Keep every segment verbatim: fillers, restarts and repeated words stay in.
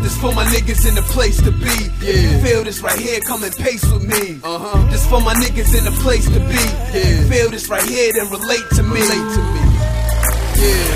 This for my niggas in the place to be. Yeah. If you feel this right here, come and pace with me. Uh-huh. This for my niggas in the place to be. Yeah. If you feel this right here, then relate to me. Relate to me. Yeah.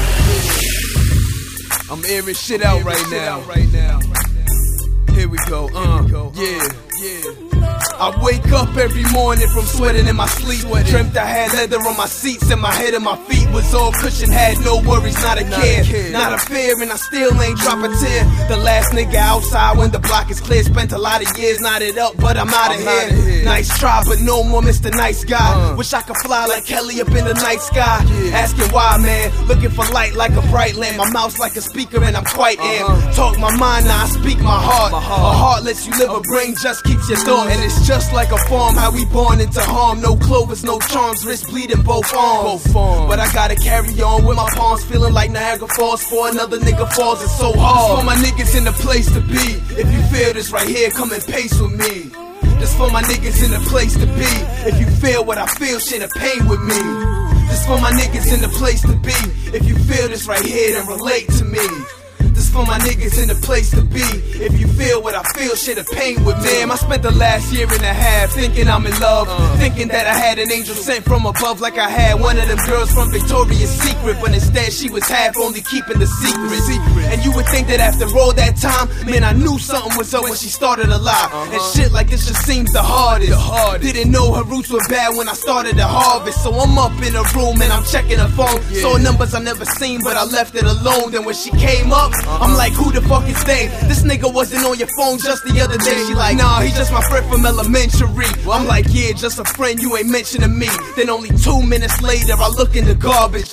I'm airing shit out right now. Right now. Here we go. Uh. Yeah. Yeah. I wake up every morning from sweating in my sleep. Dreamt I had leather on my seats and my head and my feet was all cushioned. Had no worries, not a care, not a fear, and I still ain't drop a tear. The last nigga outside when the block is clear. Spent a lot of years knotted up, but I'm out of here. Nice try, but no more Mister Nice Guy. Wish I could fly like Kelly up in the night sky. Asking why, man, looking for light like a bright lamp. My mouth's like a speaker and I'm quite amped. Talk my mind, now I speak my heart. A heart lets you live, a brain just keeps your thoughts. And it's just like a farm, how we born into harm. No clovers, no charms, wrist bleeding both arms. But I gotta carry on with my palms feeling like Niagara Falls. For another nigga falls, it's so hard. This for my niggas in the place to be. If you feel this right here, come and pace with me. This for my niggas in the place to be. If you feel what I feel, shit, a pain with me. This for my niggas in the place to be. If you feel this right here, then relate to me. This for my niggas in the place to be. If you feel what I feel, shit, a pain with me. Damn, I spent the last year and a half thinking I'm in love, uh, thinking that I had an angel sent from above, like I had one of them girls from Victoria's Secret, but instead she was half only keeping the secret. And you would think that after all that time, man, I knew something was up when she started a lie. Uh-huh. And shit like this just seems the hardest. the hardest. Didn't know her roots were bad when I started to harvest. So I'm up in a room and I'm checking her phone. Yeah. Saw numbers I never seen, but I left it alone. Then when she came up, I'm like, who the fuck is they? This nigga wasn't on your phone just the other day. She like, nah, he just my friend from elementary. I'm like, yeah, just a friend, you ain't mentioning me. Then only two minutes later, I look in the garbage,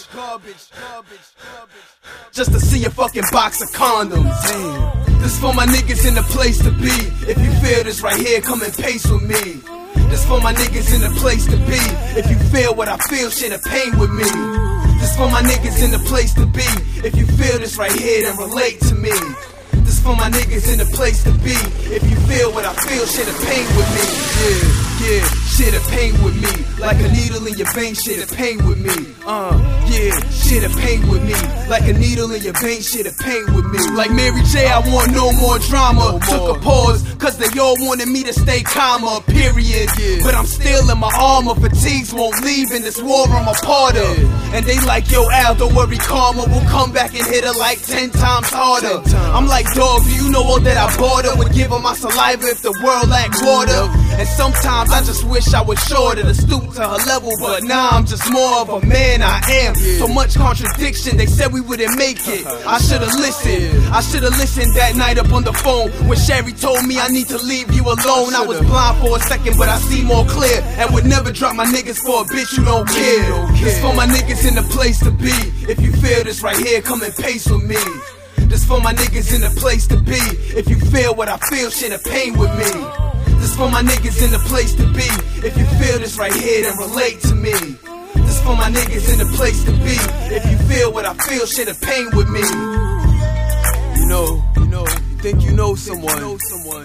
just to see a fucking box of condoms. Damn. This for my niggas in the place to be. If you feel this right here, come and pace with me. This for my niggas in the place to be. If you feel what I feel, shit, a pain with me. This for my niggas in the place to be. If you feel this right here, then relate to me. This for my niggas in the place to be. If you feel what I feel, shit, a pain with me. Yeah, yeah, shit, a pain with me. Like a needle in your vein, shit, a pain with me. Uh, yeah, shit, a pain with me. Like a needle in your vein, shit, a pain with me. Like Mary J, I want no more drama. No Took more. a pause, cause they all wanted me to stay calmer, period. Yeah. But I'm still in my armor. Fatigues won't leave in this war I'm a part of. Yeah. And they like, yo, Al, don't worry, karma will come back and hit her like ten times harder. ten times. I'm like, dog, do you know all that I bought her? Would give her my saliva if the world lacked water. And sometimes I just wish I was shorter to stoop to her level, but nah, I'm just more of a man, I am. So much contradiction, they said we wouldn't make it. I should've listened, I should've listened that night up on the phone when Sherry told me I need to leave you alone. I was blind for a second, but I see more clear, and would never drop my niggas for a bitch who don't care. This for my niggas in the place to be. If you feel this right here, come and pace with me. This for my niggas in the place to be. If you feel what I feel, shit, a pain with me. This for my niggas in the place to be. If you feel this right here, then relate to me. This for my niggas in the place to be. If you feel what I feel, shit, a pain with me. You know, you know, you think you know someone,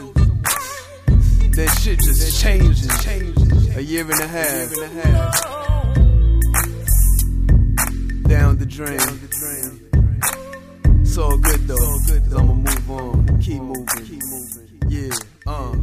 then shit just changes. A year and a half, down the drain. It's all good though, I'ma move on, keep moving, yeah, uh.